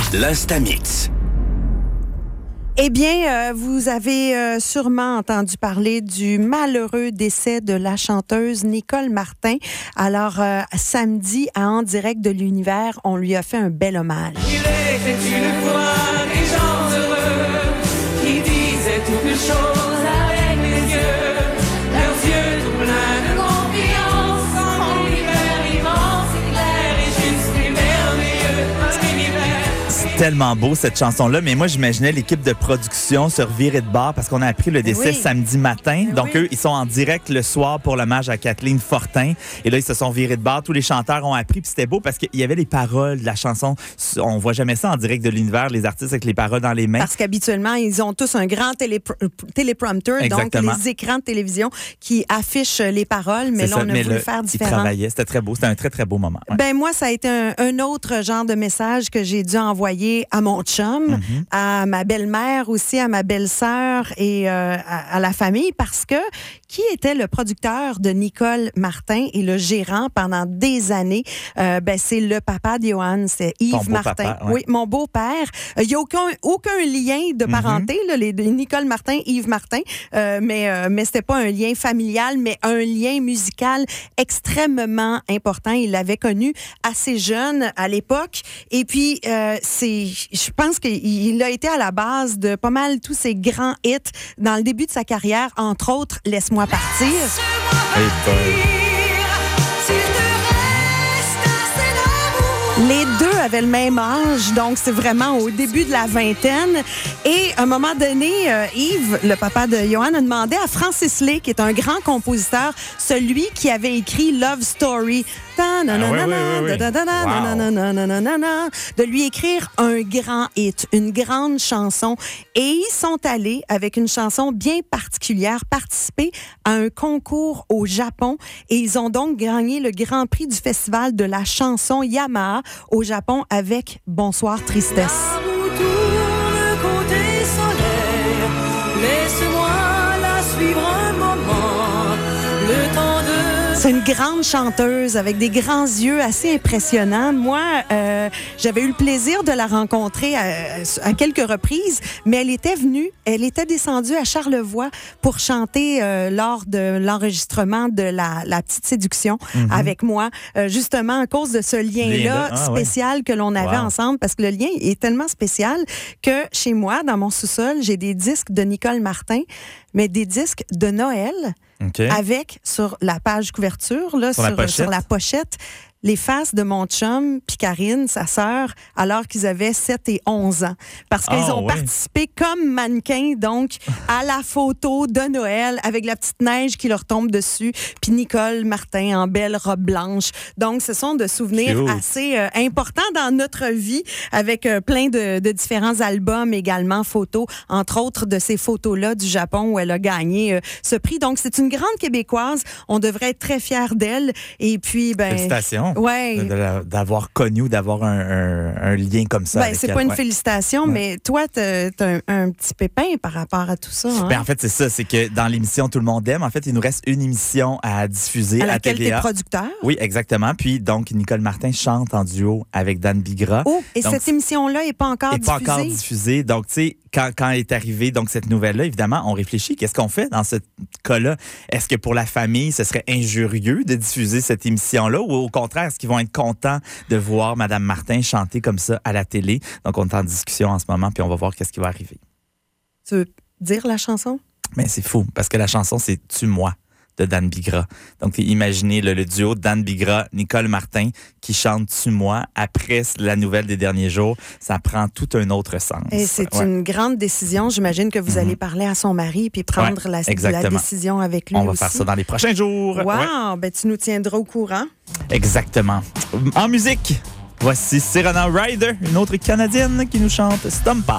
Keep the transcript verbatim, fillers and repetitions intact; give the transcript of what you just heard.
L'Instamix. Eh bien, euh, vous avez euh, sûrement entendu parler du malheureux décès de la chanteuse Nicole Martin. Alors, euh, samedi, à En direct de l'univers, on lui a fait un bel hommage. Il était une fois des gens heureux qui disaient toutes choses avec les yeux, leurs yeux tout pleins de confiance en l'univers immense, éclair et juste et merveilleux, un univers. C'est tellement beau cette chanson-là, mais moi j'imaginais l'équipe de production se revirer de bord parce qu'on a appris le décès oui. samedi matin. Mais Donc oui. eux, ils sont en direct le soir pour l'hommage à Kathleen Fortin. Et là, ils se sont virés de bord. Tous les chanteurs ont appris, puis c'était beau parce qu'il y avait les paroles de la chanson. On voit jamais ça en direct de l'univers, les artistes avec les paroles dans les mains. Parce qu'habituellement, ils ont tous un grand télépr- téléprompteur, Exactement. donc les écrans de télévision qui affichent les paroles, mais C'est là, ça, on a mais voulu là, faire ils différent. travaillaient. C'était très beau. C'était un très, très beau moment. Ouais. Ben moi, ça a été un, un autre genre de message que j'ai dû envoyer à mon chum, Mm-hmm. à ma belle-mère aussi, à ma belle-sœur et euh, à, à la famille, parce que qui était le producteur de Nicole Martin et le gérant pendant des années? Euh, ben c'est le papa de Johan, c'est Yves Ton beau Martin. papa, ouais. Oui, mon beau-père. Il n'y a aucun, aucun lien de parenté, Mm-hmm. là, les, les Nicole Martin, Yves Martin, euh, mais, euh, mais c'était pas un lien familial, mais un lien musical extrêmement important. Il l'avait connu assez jeune à l'époque. Et puis, euh, c'est, je pense qu'il a été à la base de pas mal tous ses grands hits dans le début de sa carrière, entre autres « Laisse-moi partir ». Hey boy. Les deux avaient le même âge, donc c'est vraiment au début de la vingtaine. Et à un moment donné, euh, Yves, le papa de Johan, a demandé à Francis Lay, qui est un grand compositeur, celui qui avait écrit Love Story, de lui écrire un grand hit, une grande chanson. Et ils sont allés, avec une chanson bien particulière, participer à un concours au Japon. Et ils ont donc gagné le Grand Prix du Festival de la chanson Yamaha au Japon avec Bonsoir Tristesse. La roue tourne côté soleil, laisse-moi la suivre un moment, le temps de... C'est une grande chanteuse avec des grands yeux assez impressionnants. Moi, euh, j'avais eu le plaisir de la rencontrer à, à quelques reprises, mais elle était venue, elle était descendue à Charlevoix pour chanter euh, lors de l'enregistrement de la, la Petite Séduction mm-hmm. avec moi, euh, justement à cause de ce lien-là Ah, spécial ouais. que l'on avait Wow. ensemble, parce que le lien est tellement spécial que chez moi, dans mon sous-sol, j'ai des disques de Nicole Martin, mais des disques de Noël. Okay. Avec, sur la page couverture, là, sur, sur, la pochette. sur la pochette, les faces de mon chum puis Karine, sa sœur, alors qu'ils avaient sept et onze ans. Parce qu'ils oh, ont ouais. participé comme mannequins, donc, à la photo de Noël avec la petite neige qui leur tombe dessus, puis Nicole Martin en belle robe blanche. Donc, ce sont de souvenirs Cute. assez euh, importants dans notre vie, avec euh, plein de, de différents albums également, photos, entre autres de ces photos-là du Japon où elle a gagné euh, ce prix. Donc, c'est une grande Québécoise. On devrait être très fiers d'elle. Et puis, ben... Félicitations. Ouais. De, de la, d'avoir connu, d'avoir un, un, un lien comme ça. Ben, avec c'est elle. pas une Ouais. félicitation, Ouais. mais toi, t'as, t'as un, un petit pépin par rapport à tout ça. Hein? Ben, en fait, c'est ça. C'est que dans l'émission Tout le monde aime, en fait, il nous reste une émission à diffuser à à, laquelle T V A. t'es producteur. Oui, exactement. Puis, donc, Nicole Martin chante en duo avec Dan Bigra. Oh, et donc, cette émission-là n'est pas encore n'est pas diffusée. encore diffusée. Donc, tu sais, quand, quand est arrivée donc, cette nouvelle-là, évidemment, on réfléchit. Qu'est-ce qu'on fait dans ce cas-là? Est-ce que pour la famille, ce serait injurieux de diffuser cette émission-là? Ou au contraire, est-ce qu'ils vont être contents de voir Mme Martin chanter comme ça à la télé? Donc, on est en discussion en ce moment, puis on va voir qu'est-ce qui va arriver. Tu veux dire la chanson? Mais c'est fou, parce que la chanson, c'est « Tue-moi » de Dan Bigra. Donc, imaginez le, le duo Dan Bigra, Nicole Martin, qui chante « Tue-moi » après la nouvelle des derniers jours. Ça prend tout un autre sens. Et c'est ouais. une grande décision. J'imagine que vous mm-hmm. allez parler à son mari puis prendre ouais, la, la décision avec lui On va aussi. faire ça dans les prochains jours. Wow! Ouais. Ben, tu nous tiendras au courant. Exactement. En musique, voici Serena Ryder, une autre Canadienne qui nous chante « Stompa ».